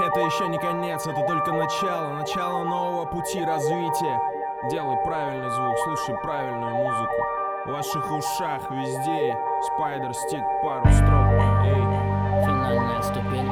Это еще не конец, это только начало. Начало нового пути развития. Делай правильный звук, слушай правильную музыку. В ваших ушах везде Spider Stick, пару строк. Эй. Финальная ступень.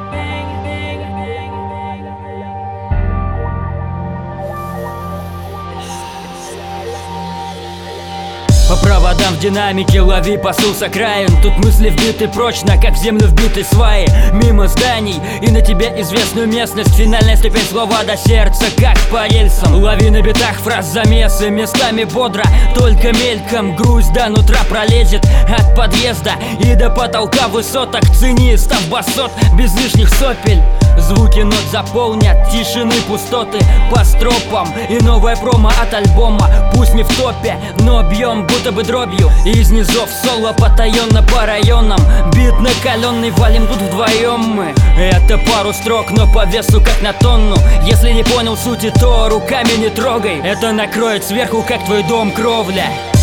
По проводам в динамике лови посыл с окраин. Тут мысли вбиты прочно, как в землю вбиты сваи. Мимо зданий и на тебе известную местность. Финальная ступень, слова до сердца, как по рельсам. Лови на битах фраз замесы, местами бодро, только мельком. Грусть до нутра пролезет от подъезда и до потолка высоток. Цени став басот без лишних сопель. Звуки нот заполнят тишины пустоты по стропам. И новая промо от альбома. Пусть не в топе, но бьем будто бы дробью. Из низов соло потаенно по районам. Бит накаленный, валим тут вдвоем мы. Это пару строк, но по весу как на тонну. Если не понял сути, то руками не трогай. Это накроет сверху, как твой дом, кровля.